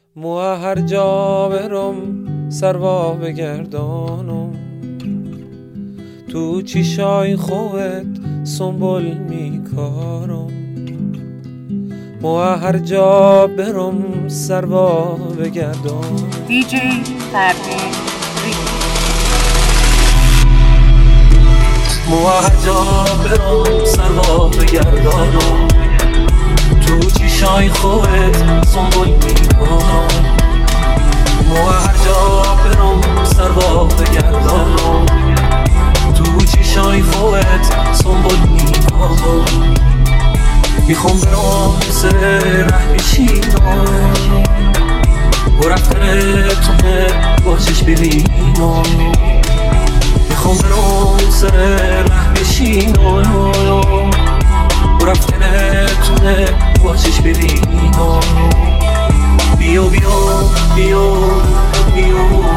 مو هر جا برم سروا بگردانم، تو چیشای خوبت سنبول میکارم. مو هر جا برم سروا بگردانم. دیجی فردین مو هر جا برم سروا بگردانم، تو چیشای خوبت سنبول میکارم. مو هر جا برم سروا بگردانم، تو چیشای خوبت سنبول میکارم. میخوام برام سر ره بشینم و رفتن تونه با چشم ببینم. میخوام برام سر ره بشینم و رفتن تونه با چشم ببینم. بیا بیا بیا بیا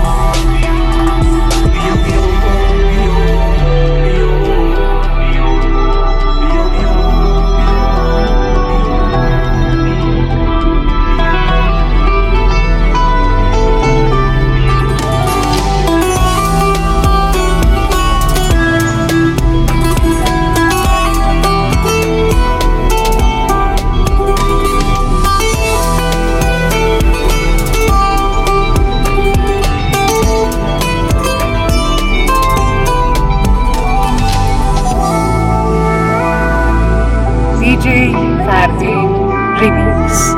دیجی فردین ریمیکس.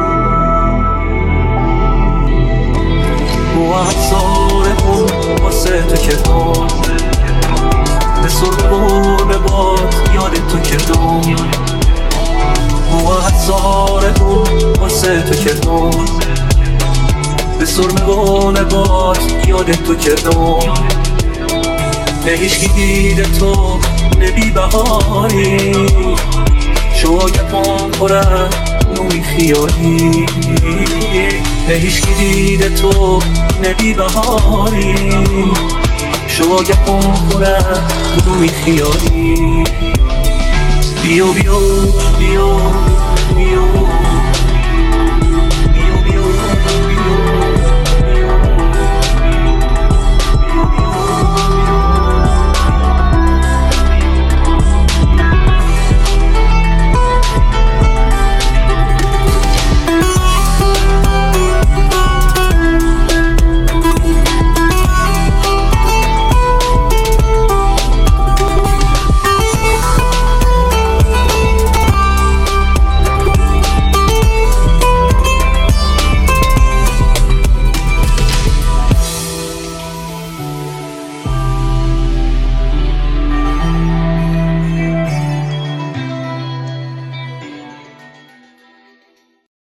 مو افسارمون واسه تو کردم، به سرمون باد یاد تو کردم. مو افسارمون واسه تو کردم، به سرمون باد یاد تو کردم. نه هیچکی دیده تو نبی بهاری، شوگفان پره نوی خیالی. نه هیچکی دیده تو نبی بهاری، شوگفان پره نوی خیالی. بیا بیا بیا